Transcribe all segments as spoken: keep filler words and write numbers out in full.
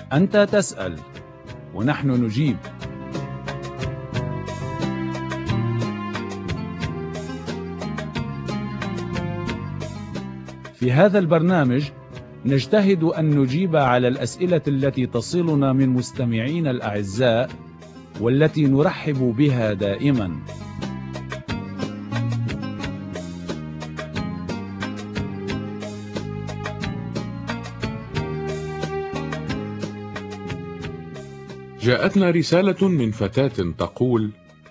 أنت تسأل ونحن نجيب. في هذا البرنامج نجتهد أن نجيب على الأسئلة التي تصلنا من مستمعين الأعزاء والتي نرحب بها دائما. جاءتنا رسالة من فتاة تقول: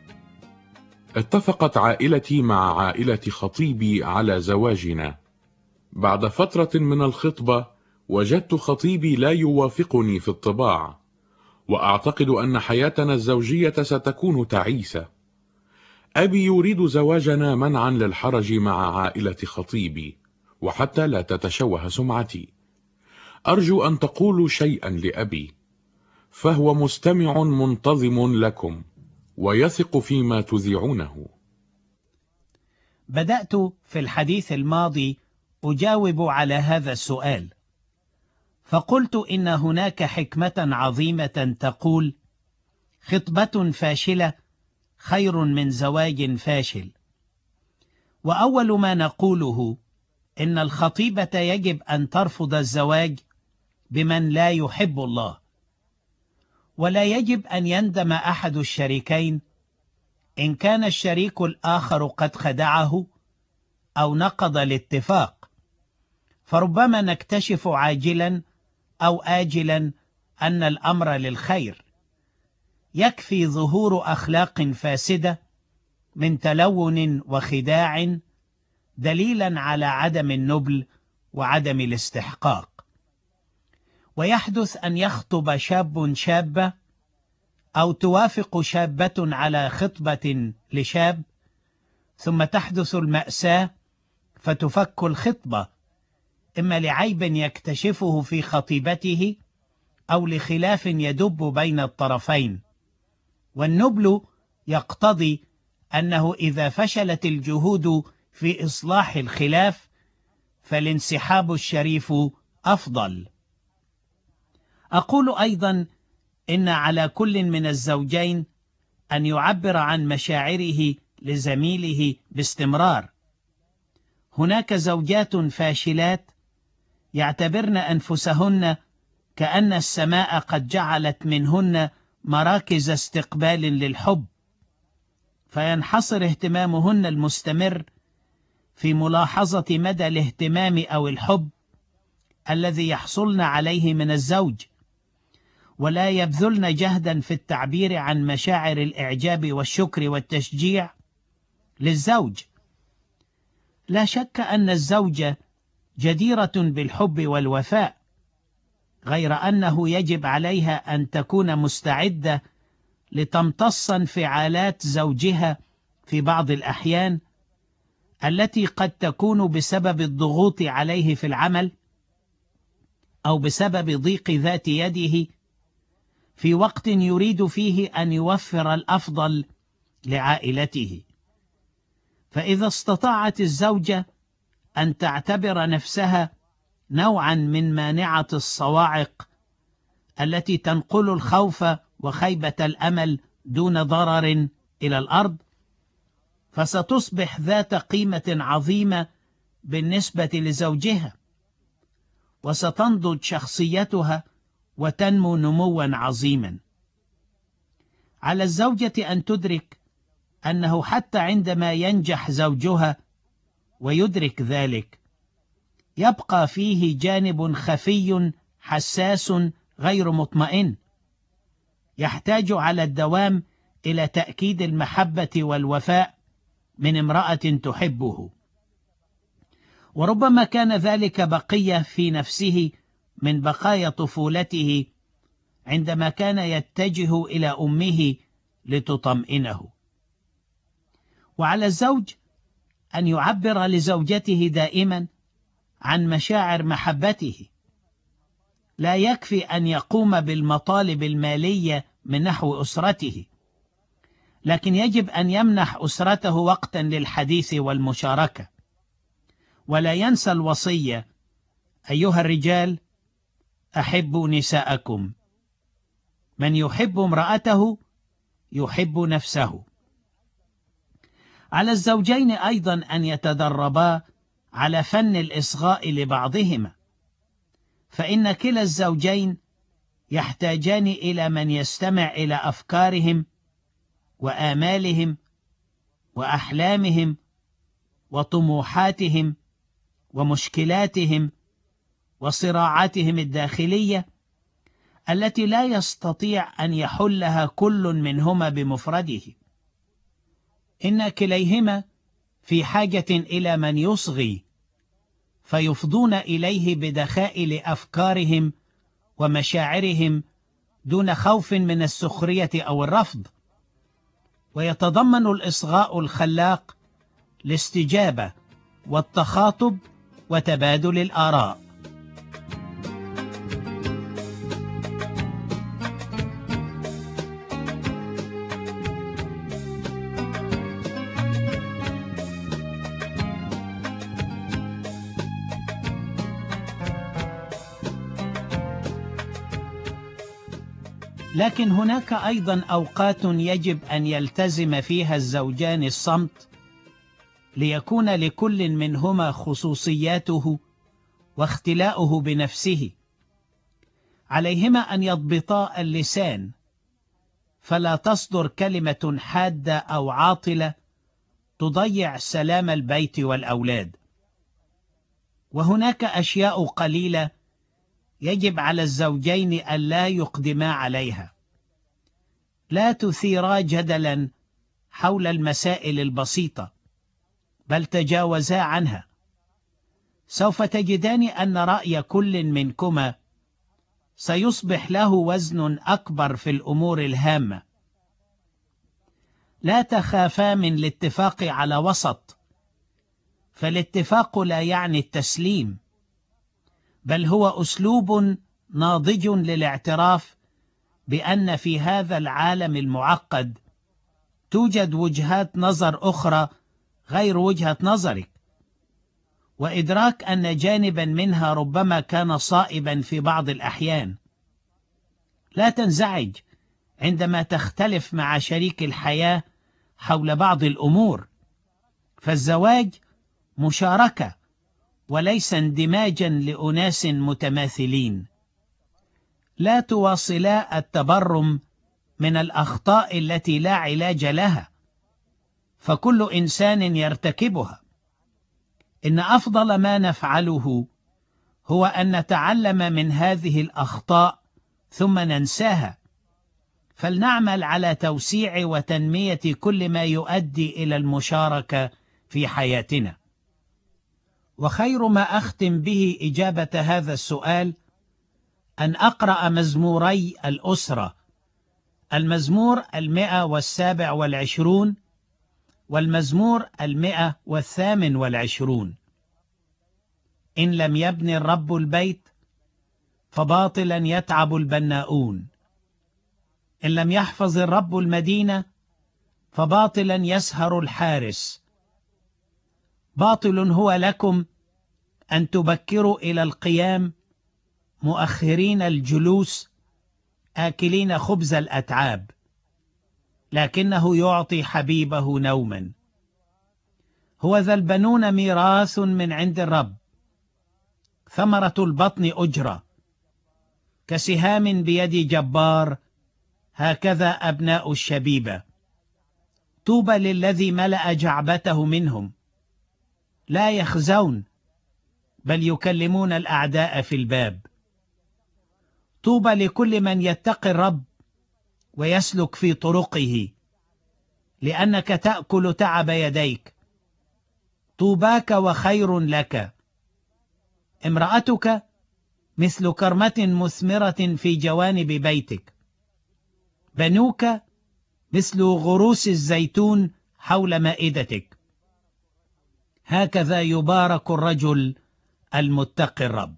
اتفقت عائلتي مع عائلة خطيبي على زواجنا. بعد فترة من الخطبة وجدت خطيبي لا يوافقني في الطباع، وأعتقد أن حياتنا الزوجية ستكون تعيسة. أبي يريد زواجنا منعا للحرج مع عائلة خطيبي وحتى لا تتشوه سمعتي. أرجو أن تقولوا شيئا لأبي، فهو مستمع منتظم لكم ويثق فيما تذيعونه. بدأت في الحديث الماضي أجاوب على هذا السؤال، فقلت إن هناك حكمة عظيمة تقول: خطبة فاشلة خير من زواج فاشل. وأول ما نقوله إن الخطيبة يجب أن ترفض الزواج بمن لا يحب الله، ولا يجب أن يندم أحد الشريكين إن كان الشريك الآخر قد خدعه أو نقض الاتفاق، فربما نكتشف عاجلا أو آجلا أن الأمر للخير. يكفي ظهور أخلاق فاسدة من تلون وخداع دليلا على عدم النبل وعدم الاستحقاق. ويحدث أن يخطب شاب شابة أو توافق شابة على خطبة لشاب، ثم تحدث المأساة فتفك الخطبة، إما لعيب يكتشفه في خطيبته أو لخلاف يدب بين الطرفين. والنبل يقتضي أنه إذا فشلت الجهود في إصلاح الخلاف فالانسحاب الشريف أفضل. أقول أيضا إن على كل من الزوجين أن يعبر عن مشاعره لزميله باستمرار. هناك زوجات فاشلات يعتبرن أنفسهن كأن السماء قد جعلت منهن مراكز استقبال للحب، فينحصر اهتمامهن المستمر في ملاحظة مدى الاهتمام أو الحب الذي يحصلن عليه من الزوج، ولا يبذلن جهدا في التعبير عن مشاعر الإعجاب والشكر والتشجيع للزوج. لا شك أن الزوجة جديرة بالحب والوفاء، غير أنه يجب عليها أن تكون مستعدة لتمتص انفعالات زوجها في بعض الأحيان التي قد تكون بسبب الضغوط عليه في العمل أو بسبب ضيق ذات يده في وقت يريد فيه أن يوفر الأفضل لعائلته. فإذا استطاعت الزوجة أن تعتبر نفسها نوعا من مانعة الصواعق التي تنقل الخوف وخيبة الأمل دون ضرر إلى الأرض، فستصبح ذات قيمة عظيمة بالنسبة لزوجها، وستنضج شخصيتها وتنمو نموا عظيما. على الزوجة أن تدرك أنه حتى عندما ينجح زوجها ويدرك ذلك، يبقى فيه جانب خفي حساس غير مطمئن، يحتاج على الدوام إلى تأكيد المحبة والوفاء من امرأة تحبه. وربما كان ذلك بقية في نفسه من بقايا طفولته عندما كان يتجه إلى أمه لتطمئنه. وعلى الزوج أن يعبر لزوجته دائما عن مشاعر محبته. لا يكفي أن يقوم بالمطالب المالية من نحو أسرته، لكن يجب أن يمنح أسرته وقتا للحديث والمشاركة. ولا ينسى الوصية: أيها الرجال أحبوا نساءكم من يحب امرأته يحب نفسه. على الزوجين أيضا أن يتدربا على فن الإصغاء لبعضهما، فإن كلا الزوجين يحتاجان إلى من يستمع إلى أفكارهم وآمالهم وأحلامهم وطموحاتهم ومشكلاتهم وصراعاتهم الداخلية التي لا يستطيع أن يحلها كل منهما بمفرده. إن كليهما في حاجة إلى من يصغي، فيفضون إليه بدخائل أفكارهم ومشاعرهم دون خوف من السخرية أو الرفض. ويتضمن الإصغاء الخلاق الاستجابة والتخاطب وتبادل الآراء. لكن هناك أيضا أوقات يجب أن يلتزم فيها الزوجان الصمت ليكون لكل منهما خصوصياته واختلاؤه بنفسه. عليهما أن يضبطا اللسان فلا تصدر كلمة حادة أو عاطلة تضيع سلام البيت والأولاد. وهناك أشياء قليلة يجب على الزوجين ألا يقدما عليها. لا تثيرا جدلا حول المسائل البسيطة، بل تجاوزا عنها. سوف تجدان أن رأي كل منكما سيصبح له وزن أكبر في الأمور الهامة. لا تخافا من الاتفاق على وسط، فالاتفاق لا يعني التسليم، بل هو أسلوب ناضج للاعتراف بأن في هذا العالم المعقد توجد وجهات نظر أخرى غير وجهة نظرك، وإدراك أن جانبا منها ربما كان صائبا في بعض الأحيان. لا تنزعج عندما تختلف مع شريك الحياة حول بعض الأمور، فالزواج مشاركة وليس اندماجا لأناس متماثلين. لا تواصلا التبرم من الأخطاء التي لا علاج لها، فكل إنسان يرتكبها. إن أفضل ما نفعله هو أن نتعلم من هذه الأخطاء ثم ننساها، فلنعمل على توسيع وتنمية كل ما يؤدي إلى المشاركة في حياتنا. وخير ما أختم به إجابة هذا السؤال أن أقرأ مزموري الأسرة، المزمور المئة والسابع والعشرون والمزمور المئة والثامن والعشرون. إن لم يبن الرب البيت فباطلا يتعب البناؤون، إن لم يحفظ الرب المدينة فباطلا يسهر الحارس. باطل هو لكم أن تبكروا إلى القيام مؤخرين الجلوس آكلين خبز الأتعاب، لكنه يعطي حبيبه نوما. هو ذا البنون ميراث من عند الرب، ثمرة البطن أجرة، كسهام بيد جبار هكذا أبناء الشبيبة. طوبى للذي ملأ جعبته منهم، لا يخزون بل يكلمون الأعداء في الباب. طوبى لكل من يتقي الرب ويسلك في طرقه، لأنك تأكل تعب يديك. طوباك وخير لك. امرأتك مثل كرمة مثمرة في جوانب بيتك، بنوك مثل غروس الزيتون حول مائدتك. هكذا يبارك الرجل المتقي الرب.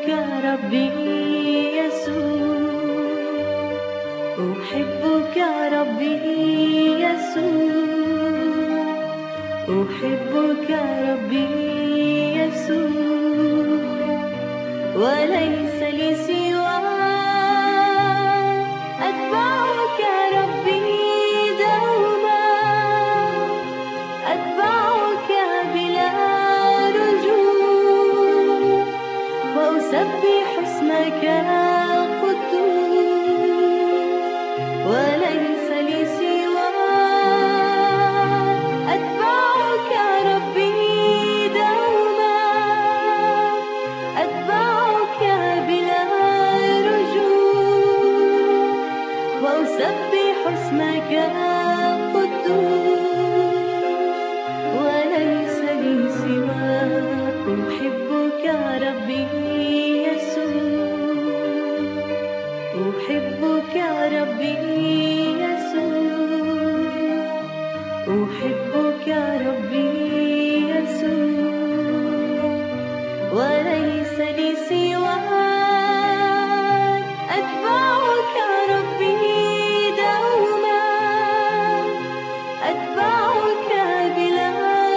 أحبك ربي يسوع، أحبك ربي يسوع، أحبك ربي يسوع، وليس لي سواك، أتبعك ربي دوما، أتبعك بلا رجوع، وأسبح اسمك القدوس، وليس لي سواك، أتبعك ربي دوما، أتبعك بلا رجوع، وأسبح اسمك القدوس، وليس لي سواك. أحبك ربي يسوع، أحبك ربي يسوع، أحبك ربي يسوع، وليس لي سواك، أتبعك ربي دوما، أتبعك بلا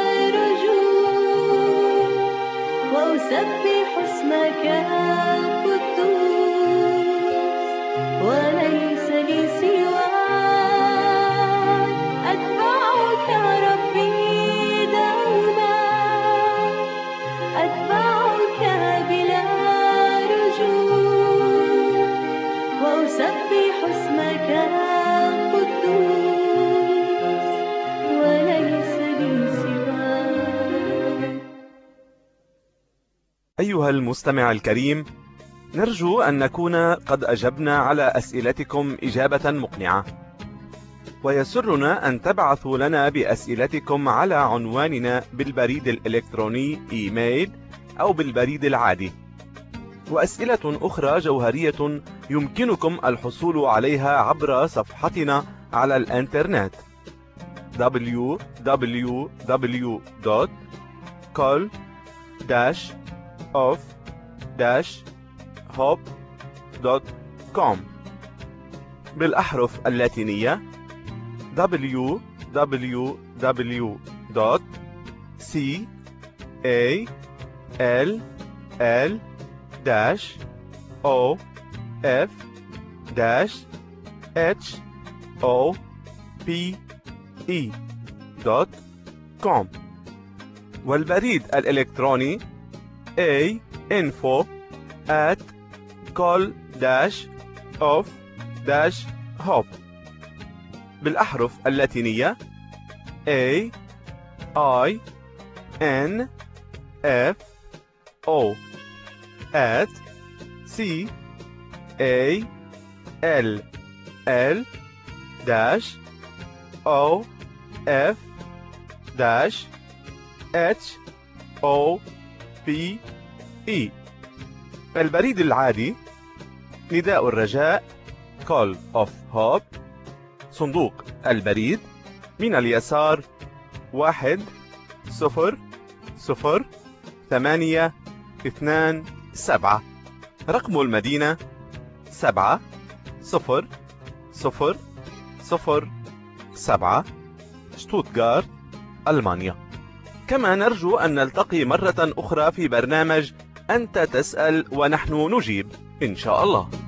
رجوع، وأسبح اسمك القدوس، وليس لي سواك، أتبعك ربي دوما، أتبعك بلا رجوع، وأسبح اسمك القدوس، وليس لي سواك. أيها المستمع الكريم، نرجو أن نكون قد أجبنا على أسئلتكم إجابة مقنعة، ويسرنا أن تبعثوا لنا بأسئلتكم على عنواننا بالبريد الإلكتروني إيميل أو بالبريد العادي. وأسئلة أخرى جوهرية يمكنكم الحصول عليها عبر صفحتنا على الإنترنت دبليو دبليو دبليو دوت كول داش أوف داش هوب دوت كوم بالأحرف اللاتينية دبليو دبليو دبليو دوت سي إيه إل إل داش أو إف داش إتش أو بي إي دوت كوم، والبريد الإلكتروني A info at call dash of dash hop بالأحرف اللاتينية A I N F O at C A L L dash O F dash H O P E. البريد العادي نداء الرجاء Call of Hope، صندوق البريد من اليسار واحد صفر صفر ثمانية اثنان سبعة، رقم المدينة سبعة صفر صفر صفر سبعة، شتوتغارت، ألمانيا. كما نرجو أن نلتقي مرة أخرى في برنامج أنت تسأل ونحن نجيب إن شاء الله.